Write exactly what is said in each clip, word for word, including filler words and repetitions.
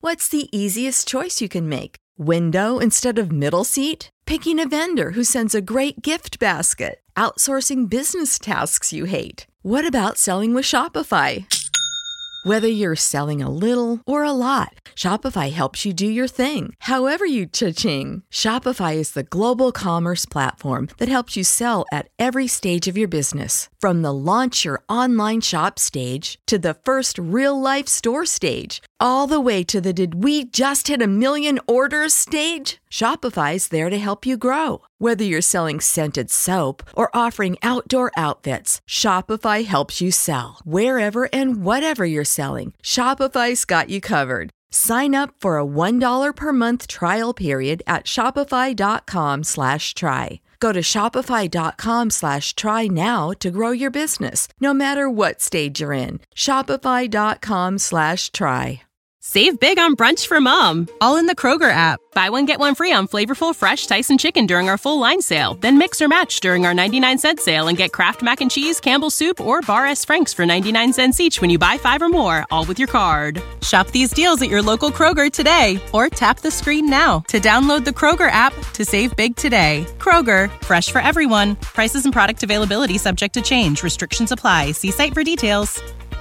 What's the easiest choice you can make? Window instead of middle seat? Picking a vendor who sends a great gift basket? Outsourcing business tasks you hate? What about selling with Shopify? Whether you're selling a little or a lot, Shopify helps you do your thing, however you cha-ching. Shopify is the global commerce platform that helps you sell at every stage of your business. From the launch your online shop stage to the first real-life store stage, all the way to the did we just hit a million orders stage. Shopify's there to help you grow. Whether you're selling scented soap or offering outdoor outfits, Shopify helps you sell. Wherever and whatever you're selling, Shopify's got you covered. Sign up for a one dollar per month trial period at shopify.com slash try. Go to shopify.com slash try now to grow your business, no matter what stage you're in. Shopify.com slash try. Save big on brunch for mom, all in the Kroger app. Buy one, get one free on flavorful fresh Tyson chicken during our full line sale. Then mix or match during our ninety-nine cent sale and get Kraft Mac and Cheese, Campbell's Soup, or Bar S. Frank's for ninety-nine cents each when you buy five or more, all with your card. Shop these deals at your local Kroger today, or tap the screen now to download the Kroger app to save big today. Kroger, fresh for everyone. Prices and product availability subject to change. Restrictions apply. See site for details.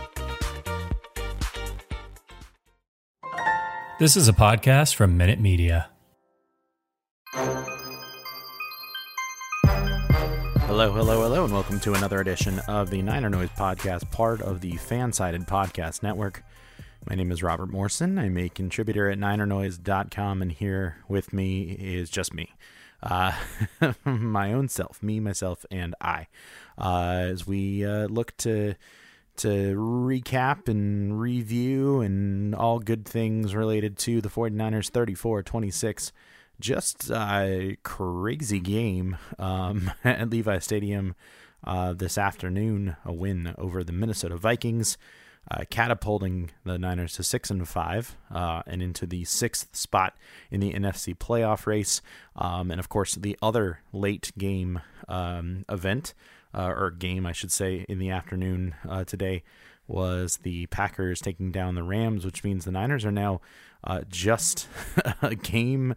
This is a podcast from Minute Media. Hello, hello, hello, and welcome to another edition of the Niner Noise Podcast, part of the Fansided Podcast Network. My name is Robert Morrison. I'm a contributor at niner noise dot com, and here with me is just me. Uh, my own self, me, myself, and I. Uh, as we uh, look to... to recap and review and all good things related to the 49ers thirty-four twenty-six. Just a crazy game um, at Levi Stadium uh, this afternoon. A win over the Minnesota Vikings, uh, catapulting the Niners to six and five uh, and into the sixth spot in the N F C playoff race. Um, and of course, the other late game um, event. Uh, or game, I should say, in the afternoon uh, today was the Packers taking down the Rams, which means the Niners are now uh, just a game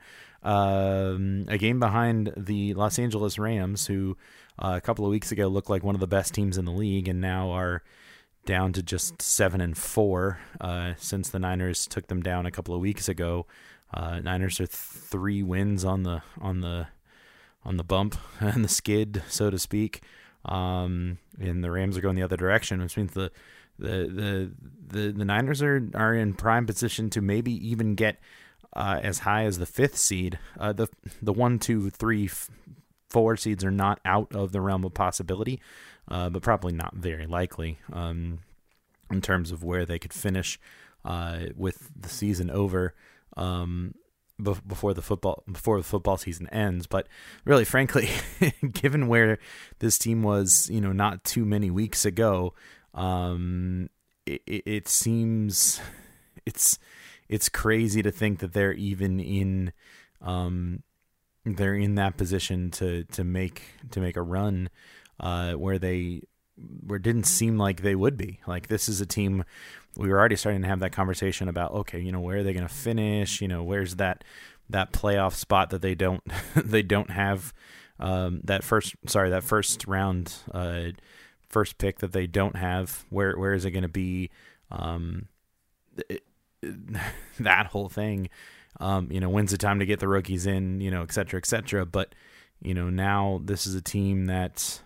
um, a game behind the Los Angeles Rams, who uh, a couple of weeks ago looked like one of the best teams in the league, and now are down to just seven and four uh, since the Niners took them down a couple of weeks ago. Uh, Niners are three wins on the on the on the bump and the skid, so to speak. Um, and the Rams are going the other direction, which means the the the the, the Niners are, are in prime position to maybe even get uh, as high as the fifth seed. Uh, the the one, two, three, f- four seeds are not out of the realm of possibility, uh, but probably not very likely um, in terms of where they could finish uh, with the season over. Um, before the football before the football season ends. But really, frankly, given where this team was, you know, not too many weeks ago, um, it, it seems it's it's crazy to think that they're even in um, they're in that position to to make to make a run uh, where they where it didn't seem like they would be. Like, this is a team. We were already starting to have that conversation about, okay, you know, where are they going to finish? You know, where's that that playoff spot that they don't they don't have um, that first sorry that first round uh, first pick that they don't have. Where where is it going to be? Um, it, that whole thing. Um, you know, when's the time to get the rookies in? You know, et cetera, et cetera. But you know, now this is a team that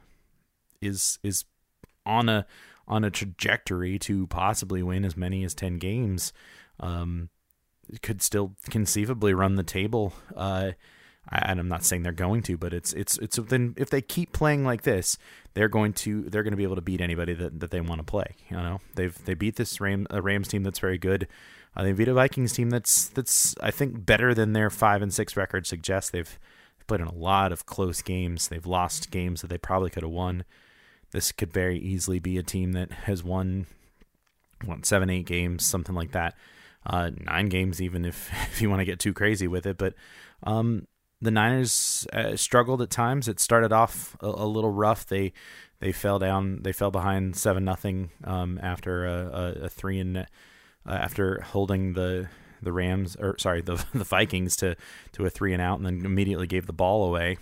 is is on a on a trajectory to possibly win as many as ten games. Um, could still conceivably run the table. Uh, and I'm not saying they're going to, but it's it's it's then if they keep playing like this, they're going to they're going to be able to beat anybody that, that they want to play. You know, they've they beat this Ram a Rams team that's very good. Uh, they beat a Vikings team that's that's I think better than their five and six record suggests. They've played in a lot of close games. They've lost games that they probably could have won. This could very easily be a team that has won, what, seven, eight games, something like that. Uh, nine games, even if, if you want to get too crazy with it. But um, the Niners uh, struggled at times. It started off a, a little rough. They they fell down. They fell behind seven nothing um, after a, a, a three and uh, after holding the the Rams, or sorry, the the Vikings to to a three and out, and then immediately gave the ball away.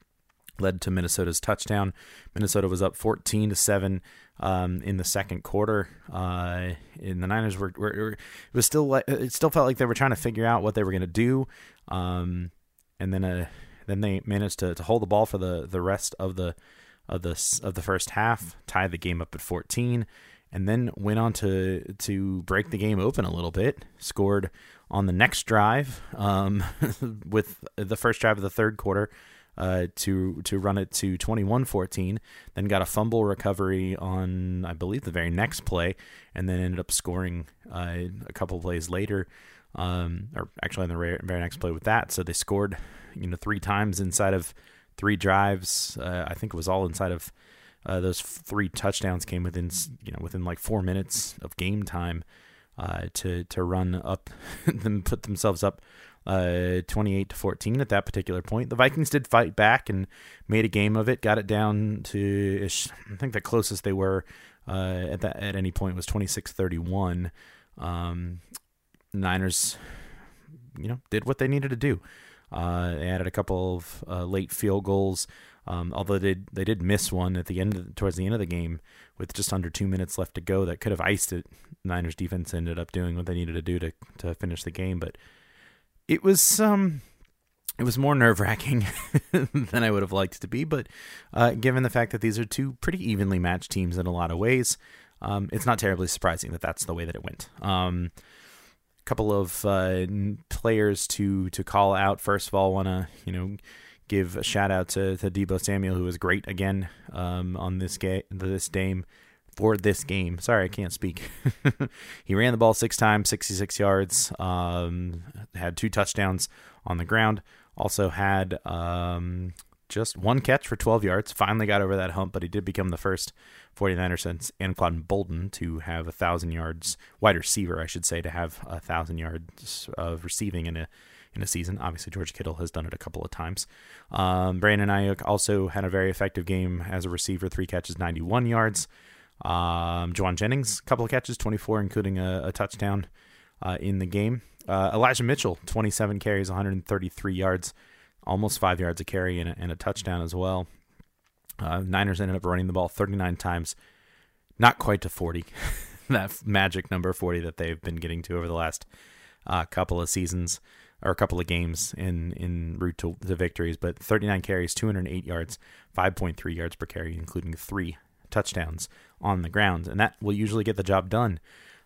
Led to Minnesota's touchdown. Minnesota was up fourteen to seven um, in the second quarter. Uh, and the Niners were, were, were it was still it still felt like they were trying to figure out what they were going to do. Um, and then uh, then they managed to, to hold the ball for the, the rest of the of the of the first half, tied the game up at fourteen, and then went on to to break the game open a little bit. Scored on the next drive um, with the first drive of the third quarter. Uh, to to run it to twenty-one fourteen, then got a fumble recovery on, I believe, the very next play, and then ended up scoring uh, a couple plays later, um, or actually on the very, very next play with that. So they scored, you know, three times inside of three drives. Uh, I think it was all inside of uh, those three touchdowns came within, you know, within like four minutes of game time uh, to to run up, them put themselves up. Uh, twenty-eight to fourteen at that particular point. The Vikings did fight back and made a game of it. Got it down to, I think the closest they were uh, at that at any point was twenty-six thirty-one. Um, Niners, you know, did what they needed to do. Uh, they added a couple of uh, late field goals. Um, although they they did miss one at the end, of, towards the end of the game, with just under two minutes left to go, that could have iced it. Niners defense ended up doing what they needed to do to to finish the game, but. It was um, it was more nerve-wracking than I would have liked it to be, but uh, given the fact that these are two pretty evenly matched teams in a lot of ways, um, it's not terribly surprising that that's the way that it went. Um, a couple of uh, players to to call out. First of all, want to you know give a shout out to, to Deebo Samuel, who was great again um, on this game, this game. For this game. Sorry, I can't speak. He ran the ball six times, sixty-six yards, um, had two touchdowns on the ground, also had um, just one catch for twelve yards, finally got over that hump, but he did become the first 49er since Anquan Bolden to have one thousand yards, wide receiver, I should say, to have one thousand yards of receiving in a in a season. Obviously, George Kittle has done it a couple of times. Um, Brandon Ayuk also had a very effective game as a receiver, three catches, ninety-one yards. Um, Juwan Jennings, a couple of catches, twenty-four, including a, a touchdown uh, in the game. Uh, Elijah Mitchell, twenty-seven carries, one hundred thirty-three yards, almost five yards a carry, and a, and a touchdown as well. Uh, Niners ended up running the ball thirty-nine times, not quite to forty, that magic number forty that they've been getting to over the last uh, couple of seasons, or a couple of games in, in route to, to victories, but thirty-nine carries, two hundred eight yards, five point three yards per carry, including three touchdowns on the ground, and that will usually get the job done.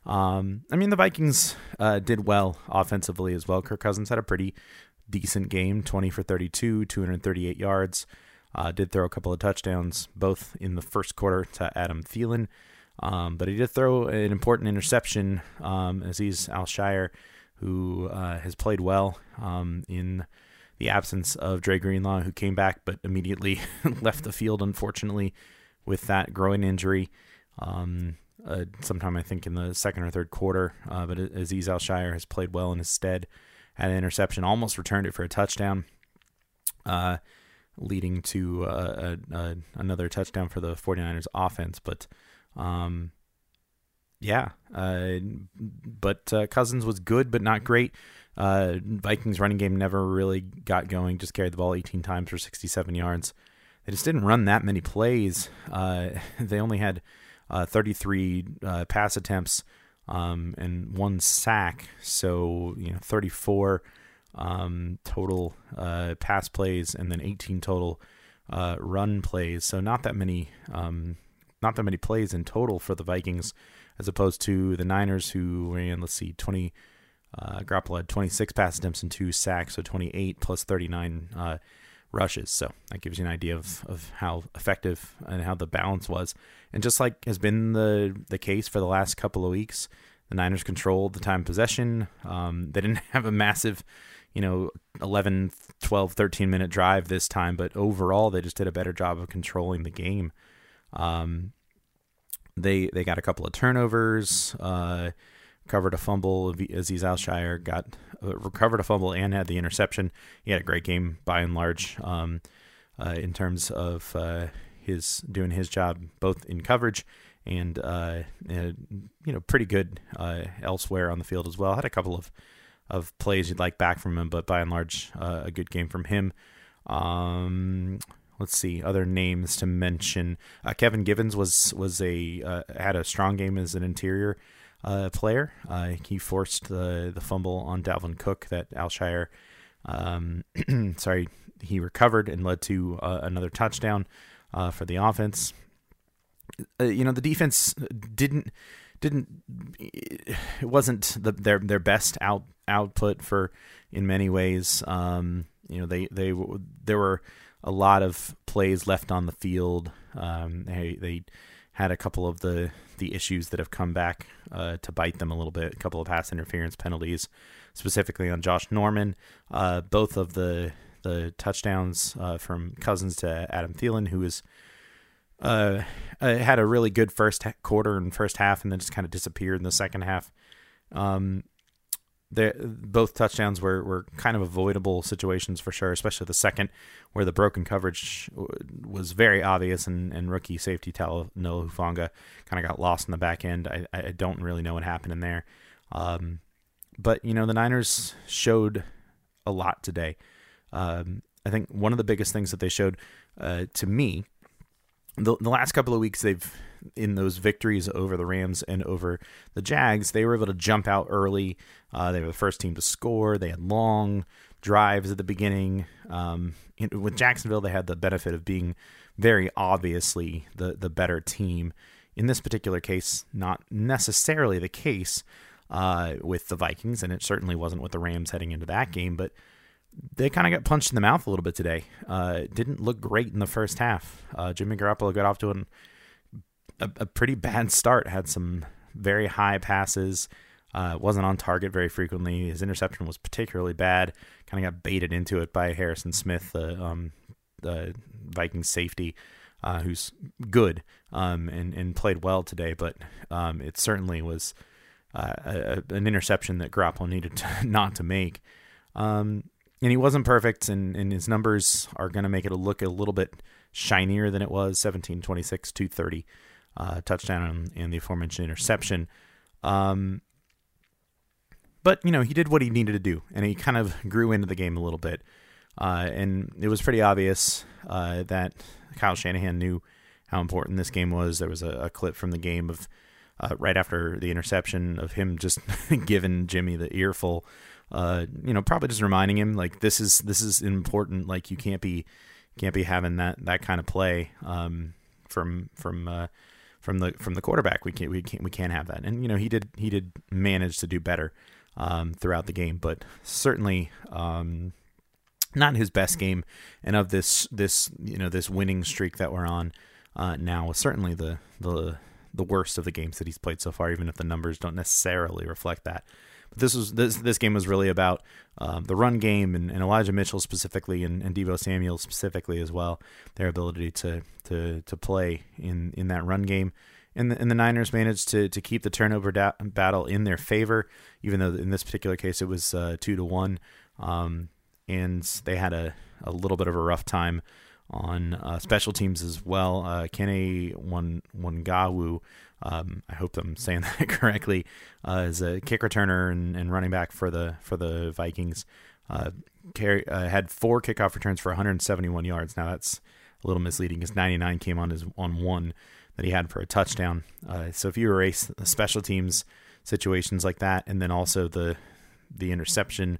Um, I mean, the Vikings uh, did well offensively as well. Kirk Cousins had a pretty decent game, twenty for thirty-two, two hundred thirty-eight yards. Uh, did throw a couple of touchdowns, both in the first quarter to Adam Thielen, um, but he did throw an important interception. Um, Azeez Al-Shaair, who uh, has played well um, in the absence of Dre Greenlaw, who came back but immediately left the field, unfortunately, with that groin injury, um, uh, sometime I think in the second or third quarter. Uh, but Azeez Al-Shaair has played well in his stead, had an interception, almost returned it for a touchdown, uh, leading to uh, a, a, another touchdown for the 49ers offense. But um, yeah, uh, but uh, Cousins was good but not great. Uh, Vikings running game never really got going, just carried the ball eighteen times for sixty-seven yards. They just didn't run that many plays. Uh, they only had uh, thirty-three uh, pass attempts um, and one sack. So, you know, thirty-four um, total uh, pass plays and then eighteen total uh, run plays. So not that many, um, not that many plays in total for the Vikings, as opposed to the Niners, who ran, let's see, twenty. Uh, Garoppolo had twenty-six pass attempts and two sacks, so twenty-eight plus thirty-nine. Uh, rushes. So that gives you an idea of, of how effective and how the balance was. And just like has been the, the case for the last couple of weeks, the Niners controlled the time possession. Um, they didn't have a massive, you know, eleven, twelve, thirteen minute drive this time, but overall they just did a better job of controlling the game. Um, they, they got a couple of turnovers, uh, recovered a fumble. Azeez Al-Shaair got uh, recovered a fumble and had the interception. He had a great game by and large um, uh, in terms of uh, his doing his job both in coverage and uh, uh, you know pretty good uh, elsewhere on the field as well. Had a couple of of plays you'd like back from him, but by and large, uh, a good game from him. Um, let's see, other names to mention. Uh, Kevin Givens was was a uh, had a strong game as an interior uh, player. Uh, he forced the the fumble on Dalvin Cook that Alshire, um, sorry, he recovered and led to uh, another touchdown uh, for the offense. Uh, you know, the defense didn't didn't it wasn't the, their their best out output for in many ways. Um, you know, they they there were a lot of plays left on the field. Um, they they had a couple of the the issues that have come back uh, to bite them a little bit. A couple of pass interference penalties, specifically on Josh Norman. Uh, both of the the touchdowns uh, from Cousins to Adam Thielen, who is Uh, uh, had a really good first ha- quarter and first half, and then just kind of disappeared in the second half. Um, both touchdowns were, were kind of avoidable situations for sure, especially the second, where the broken coverage was very obvious, and, and rookie safety Noah Hufanga kind of got lost in the back end. I, I don't really know what happened in there. Um, but, you know, the Niners showed a lot today. Um, I think one of the biggest things that they showed uh, to me, The, the last couple of weeks, they've in those victories over the Rams and over the Jags, they were able to jump out early. Uh, they were the first team to score. They had long drives at the beginning. Um, in, with Jacksonville, they had the benefit of being very obviously the, the better team. In this particular case, not necessarily the case uh, with the Vikings, and it certainly wasn't with the Rams heading into that game, but they kind of got punched in the mouth a little bit today. Uh, it didn't look great in the first half. Uh, Jimmy Garoppolo got off to an, a, a pretty bad start, had some very high passes, uh, wasn't on target very frequently. His interception was particularly bad, kind of got baited into it by Harrison Smith, the, um, the Vikings safety, uh, who's good um, and, and played well today, but um, it certainly was uh, a, an interception that Garoppolo needed to, not to make. Um, And he wasn't perfect, and, and his numbers are going to make it look a little bit shinier than it was. seventeen, twenty-six, two thirty, uh, touchdown and, and the aforementioned interception. Um, but, you know, he did what he needed to do, and he kind of grew into the game a little bit. Uh, and it was pretty obvious uh, that Kyle Shanahan knew how important this game was. There was a, a clip from the game of uh, right after the interception of him just giving Jimmy the earful. Uh, you know, probably just reminding him like this is this is important. Like you can't be can't be having that, that kind of play um, from from uh, from the from the quarterback. We can't we can't we can't have that. And you know, he did he did manage to do better um, throughout the game, but certainly um, not his best game. And of this this you know this winning streak that we're on uh, now was certainly the the the worst of the games that he's played so far. Even if the numbers don't necessarily reflect that. But this was this this game was really about um, the run game and, and Elijah Mitchell specifically and, and Deebo Samuel specifically as well. Their ability to to to play in, in that run game, and the, and the Niners managed to to keep the turnover da- battle in their favor, even though in this particular case it was uh, two to one, um, and they had a, a little bit of a rough time on uh, special teams as well. Uh, Kene Wangawu, um, I hope I'm saying that correctly, uh, is a kick returner and, and running back for the for the Vikings. Uh, carry, uh, had four kickoff returns for one hundred seventy-one yards. Now that's a little misleading because ninety-nine came on his on one that he had for a touchdown. Uh, so if you erase the special teams situations like that, and then also the the interception,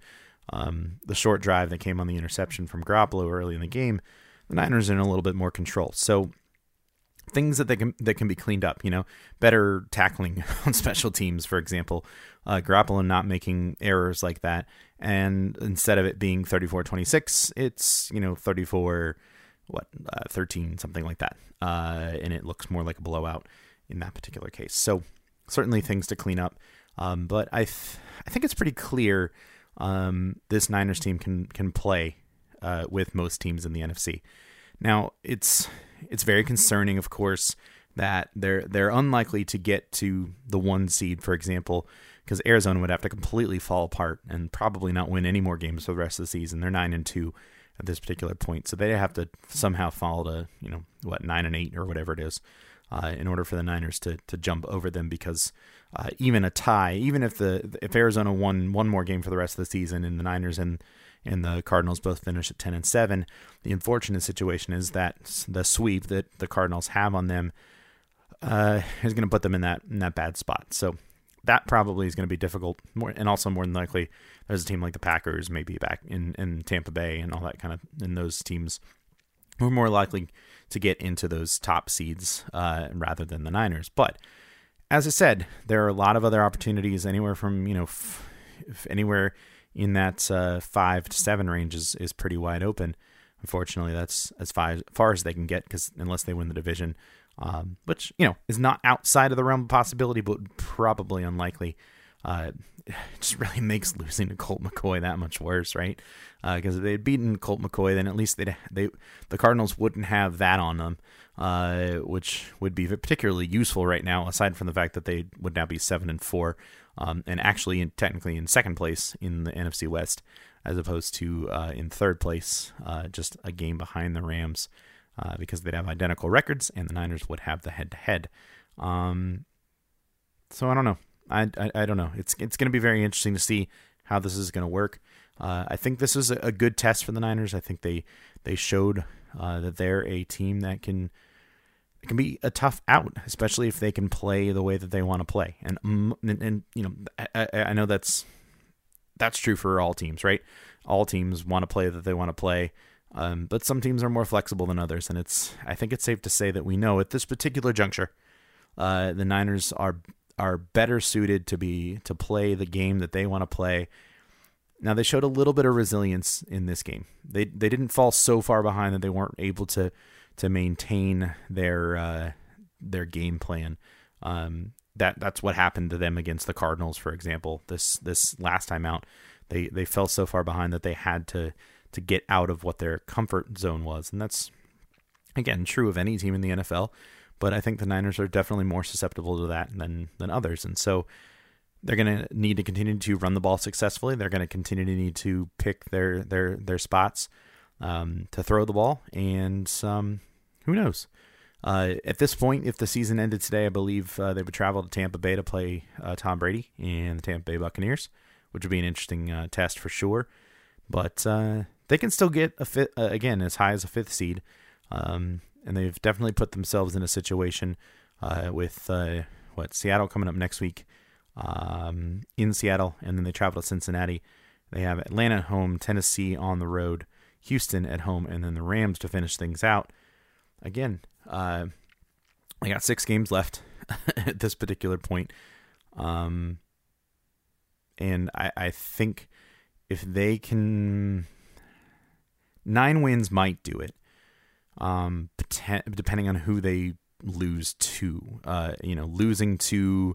um, the short drive that came on the interception from Garoppolo early in the game, the Niners are in a little bit more control. So things that they can that can be cleaned up, you know, better tackling on special teams, for example, uh, Garoppolo not making errors like that, and instead of it being thirty-four twenty-six, it's, you know, thirty-four, what, uh, thirteen, something like that, uh, and it looks more like a blowout in that particular case. So certainly things to clean up, um, but I th- I think it's pretty clear um, this Niners team can can play uh, with most teams in the N F C. Now it's it's very concerning, of course, that they're they're unlikely to get to the one seed, for example, because Arizona would have to completely fall apart and probably not win any more games for the rest of the season. They're nine and two at this particular point, so they have to somehow fall to, you know, what, nine and eight or whatever it is, uh, in order for the Niners to to jump over them, because uh, even a tie, even if the if Arizona won one more game for the rest of the season and the Niners and and the Cardinals both finish at ten and seven, the unfortunate situation is that the sweep that the Cardinals have on them uh, is going to put them in that in that bad spot. So that probably is going to be difficult. More, and also more than likely, there's a team like the Packers, maybe back in, in Tampa Bay and all that kind of, and those teams who are more likely to get into those top seeds uh, rather than the Niners. But as I said, there are a lot of other opportunities anywhere from, you know, f- f- anywhere in that uh, five to seven range is, is pretty wide open. Unfortunately, that's as far, as far as they can get, because unless they win the division, um, which, you know, is not outside of the realm of possibility, but probably unlikely. Uh, it just really makes losing to Colt McCoy that much worse, right? Because uh, if they'd beaten Colt McCoy, then at least they they the Cardinals wouldn't have that on them, uh, which would be particularly useful right now. Aside from the fact that they would now be seven and four, um, and actually in, technically in second place in the N F C West, as opposed to uh, in third place, uh, just a game behind the Rams, uh, because they'd have identical records, and the Niners would have the head to head. So I don't know. I, I, I don't know. It's it's going to be very interesting to see how this is going to work. Uh, I think this is a, a good test for the Niners. I think they they showed uh, that they're a team that can it can be a tough out, especially if they can play the way that they want to play. And and, and you know, I, I know that's that's true for all teams, right? All teams want to play that they want to play, um, but some teams are more flexible than others. And it's I think it's safe to say that we know at this particular juncture, uh, the Niners are. are better suited to be to play the game that they want to play. Now, they showed a little bit of resilience in this game. They they didn't fall so far behind that they weren't able to to maintain their uh, their game plan. Um, that that's what happened to them against the Cardinals, for example. This this last time out, they they fell so far behind that they had to to get out of what their comfort zone was, and that's again true of any team in the N F L. But I think the Niners are definitely more susceptible to that than than others. And so they're going to need to continue to run the ball successfully. They're going to continue to need to pick their their their spots um, to throw the ball. And um, who knows? Uh, at this point, if the season ended today, I believe uh, they would travel to Tampa Bay to play uh, Tom Brady and the Tampa Bay Buccaneers, which would be an interesting uh, test for sure. But uh, they can still get, a fifth, uh, again, as high as a fifth seed. Um And they've definitely put themselves in a situation uh, with, uh, what, Seattle coming up next week um, in Seattle, and then they travel to Cincinnati. They have Atlanta at home, Tennessee on the road, Houston at home, and then the Rams to finish things out. Again, uh, they got six games left at this particular point. Um, and I, I think if they can... Nine wins might do it. Um, depending on who they lose to, uh, you know, losing to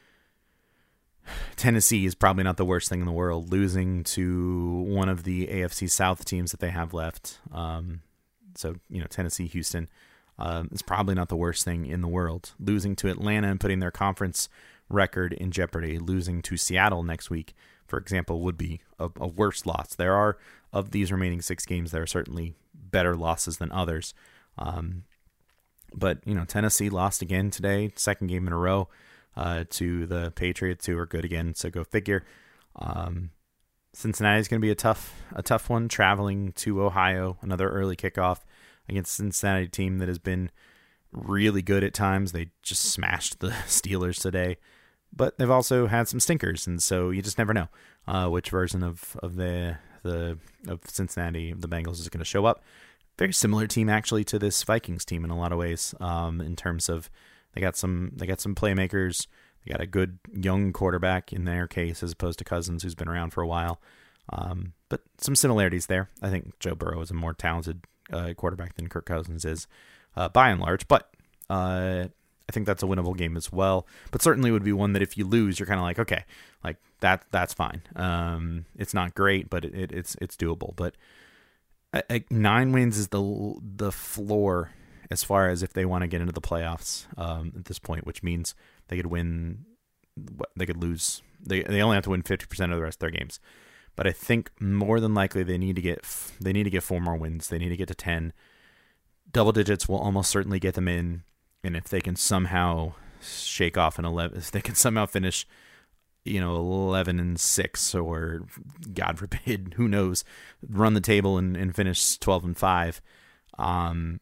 Tennessee is probably not the worst thing in the world. Losing to one of the A F C South teams that they have left, um, so you know, Tennessee, Houston, um, is probably not the worst thing in the world. Losing to Atlanta and putting their conference record in jeopardy. Losing to Seattle next week, for example, would be a, a worse loss. There are, of these remaining six games, there are certainly better losses than others. Um, but, you know, Tennessee lost again today, second game in a row, uh, to the Patriots, who are good again, so go figure. Um, Cincinnati is going to be a tough, a tough one, traveling to Ohio, another early kickoff against a Cincinnati team that has been really good at times. They just smashed the Steelers today, but they've also had some stinkers, and so you just never know uh, which version of, of the the of Cincinnati, the Bengals, is going to show up. Very similar team actually to this Vikings team in a lot of ways, um, in terms of they got some they got some playmakers. They got a good young quarterback in their case, as opposed to Cousins, who's been around for a while. Um, but some similarities there. I think Joe Burrow is a more talented uh, quarterback than Kirk Cousins is, uh, by and large. But uh, I think that's a winnable game as well. But certainly would be one that if you lose, you're kind of like, okay, like that that's fine. Um, it's not great, but it, it, it's it's doable. But I, I, nine wins is the the floor as far as if they want to get into the playoffs um, at this point, which means they could win, they could lose. They they only have to win fifty percent of the rest of their games. But I think more than likely they need to get they need to get four more wins. They need to get to ten. Double digits will almost certainly get them in. and if they can somehow shake off an eleven, if they can somehow finish, you know, eleven and six, or God forbid, who knows, run the table and, and finish twelve and five, um,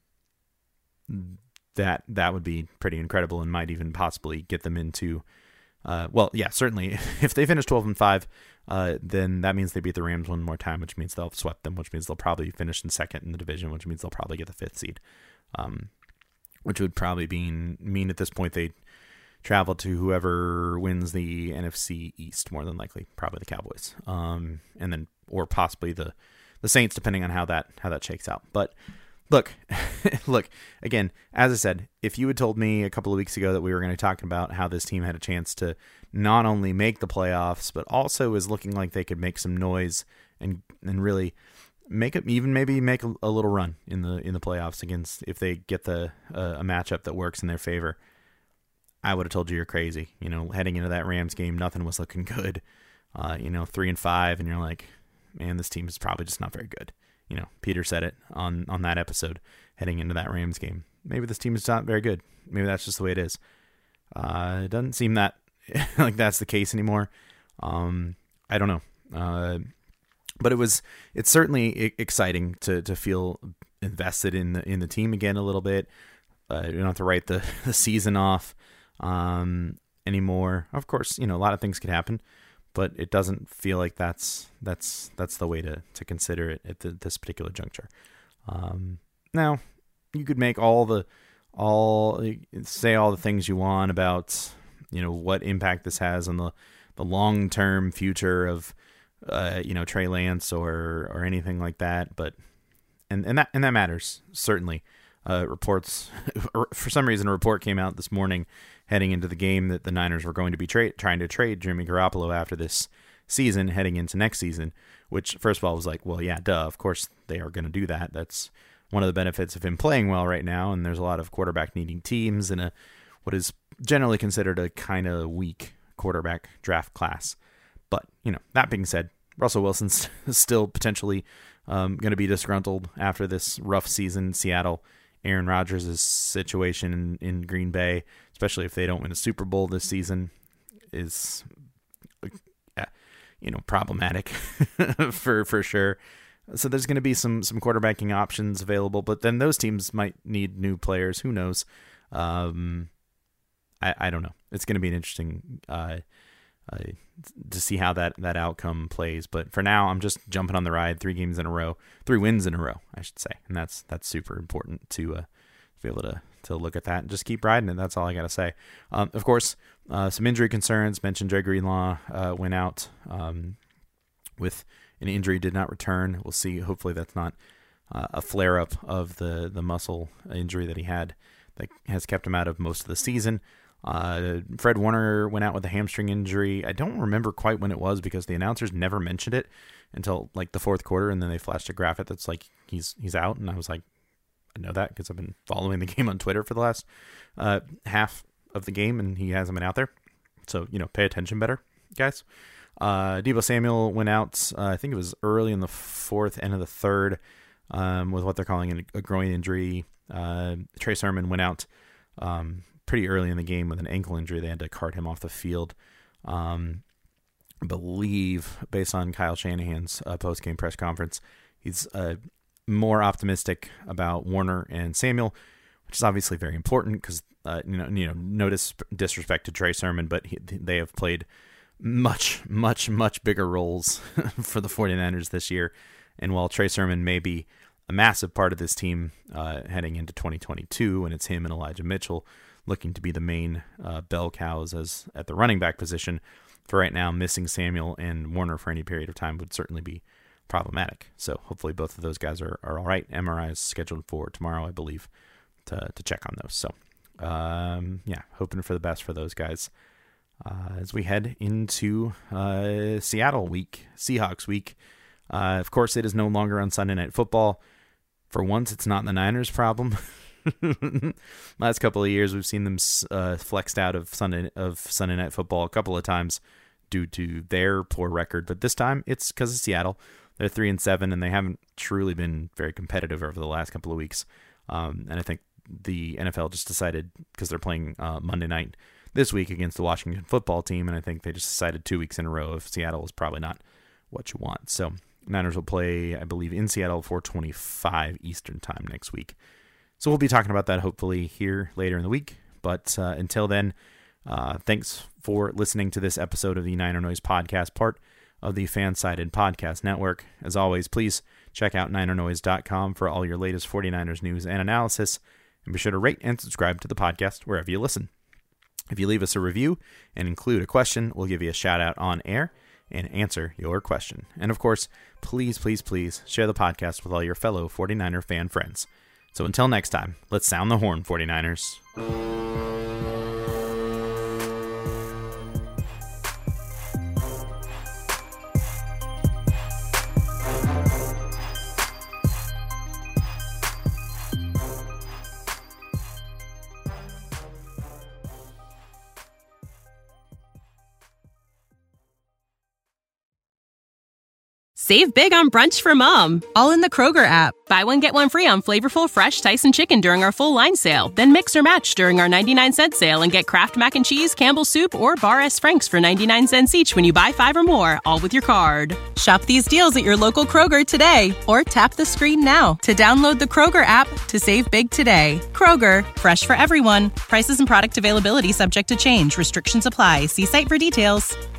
that that would be pretty incredible and might even possibly get them into, uh, well, yeah, certainly if they finish twelve and five, uh, then that means they beat the Rams one more time, which means they'll have swept them, which means they'll probably finish in second in the division, which means they'll probably get the fifth seed, um, which would probably mean mean at this point they travel to whoever wins the N F C East, more than likely, probably the Cowboys, um, and then or possibly the the Saints, depending on how that how that shakes out. But look, look again, as I said, if you had told me a couple of weeks ago that we were going to talk about how this team had a chance to not only make the playoffs, but also is looking like they could make some noise and and really make it, even maybe make a, a little run in the in the playoffs against, if they get the uh, a matchup that works in their favor, I would have told you you're crazy. You know, heading into that Rams game, nothing was looking good. Uh, you know, three and five, and you're like, man, this team is probably just not very good. You know, Peter said it on, on that episode heading into that Rams game. Maybe this team is not very good. Maybe that's just the way it is. Uh, it doesn't seem that like that's the case anymore. Um, I don't know. Uh, but it was, it's certainly exciting to, to feel invested in the, in the team again a little bit. Uh, you don't have to write the, the season off um, anymore. Of course, you know, a lot of things could happen, but it doesn't feel like that's that's that's the way to, to consider it at the, this particular juncture. Um, now, you could make all the all say all the things you want about, you know, what impact this has on the, the long term future of uh, you know, Trey Lance or or anything like that, but and and that and that matters certainly. Uh, reports for some reason a report came out this morning heading into the game that the Niners were going to be tra- trying to trade Jimmy Garoppolo after this season, heading into next season, which first of all was like, well, yeah, duh, of course they are going to do that. That's one of the benefits of him playing well right now, and there's a lot of quarterback needing teams in a what is generally considered a kind of weak quarterback draft class. But, you know, that being said, Russell Wilson's still potentially um, going to be disgruntled after this rough season. Seattle, Aaron Rodgers' situation in, in Green Bay, especially if they don't win a Super Bowl this season, is, you know, problematic for for sure. So there's going to be some some quarterbacking options available, but then those teams might need new players. Who knows? Um, I I don't know. It's going to be an interesting uh, uh, to see how that, that outcome plays. But for now, I'm just jumping on the ride. Three games in a row, three wins in a row, I should say, and that's that's super important to uh, be able to to look at that and just keep riding it. That's all I got to say. Um, of course, uh, some injury concerns. Mentioned Dre Greenlaw uh, went out um, with an injury, did not return. We'll see. Hopefully, that's not uh, a flare up of the the muscle injury that he had that has kept him out of most of the season. Uh, Fred Warner went out with a hamstring injury. I don't remember quite when it was because the announcers never mentioned it until like the fourth quarter, and then they flashed a graphic that's like he's he's out, and I was like, I know that because I've been following the game on Twitter for the last uh, half of the game, and he hasn't been out there. So, you know, pay attention better, guys. Uh, Deebo Samuel went out, uh, I think it was early in the fourth, end of the third, um, with what they're calling a, a groin injury. Uh, Trey Sermon went out um, pretty early in the game with an ankle injury. They had to cart him off the field. Um, I believe, based on Kyle Shanahan's uh, post-game press conference, he's uh, more optimistic about Warner and Samuel, which is obviously very important because, uh, you know, you know, no dis- disrespect to Trey Sermon, but he, they have played much, much, much bigger roles for the 49ers this year. And while Trey Sermon may be a massive part of this team uh, heading into twenty twenty-two, and it's him and Elijah Mitchell looking to be the main uh, bell cows as at the running back position, for right now, missing Samuel and Warner for any period of time would certainly be problematic. So hopefully both of those guys are, are all right. M R I is scheduled for tomorrow, I believe, to to check on those. So, um, yeah, hoping for the best for those guys. Uh, as we head into uh, Seattle week, Seahawks week. Uh, of course, it is no longer on Sunday Night Football. For once, it's not the Niners' problem. Last couple of years, we've seen them uh, flexed out of Sunday of Sunday Night Football a couple of times due to their poor record, but this time it's because of Seattle. They're three and seven, and they haven't truly been very competitive over the last couple of weeks. Um, and I think the N F L just decided, because they're playing uh, Monday night this week against the Washington football team, and I think they just decided two weeks in a row if Seattle is probably not what you want. So Niners will play, I believe, in Seattle four twenty-five Eastern time next week. So we'll be talking about that hopefully here later in the week. But uh, until then, uh, thanks for listening to this episode of the Niner Noise Podcast, part of the Fansided Podcast Network. As always, please check out niner noise dot com for all your latest 49ers news and analysis, and be sure to rate and subscribe to the podcast wherever you listen. If you leave us a review and include a question, we'll give you a shout out on air and answer your question. And of course, please, please, please share the podcast with all your fellow 49er fan friends. So until next time, let's sound the horn, 49ers. Save big on brunch for mom, all in the Kroger app. Buy one, get one free on flavorful fresh Tyson chicken during our full line sale. Then mix or match during our ninety-nine cent sale and get Kraft Mac and Cheese, Campbell's Soup, or Bar S. Frank's for ninety-nine cents each when you buy five or more, all with your card. Shop these deals at your local Kroger today, or tap the screen now to download the Kroger app to save big today. Kroger, fresh for everyone. Prices and product availability subject to change. Restrictions apply. See site for details.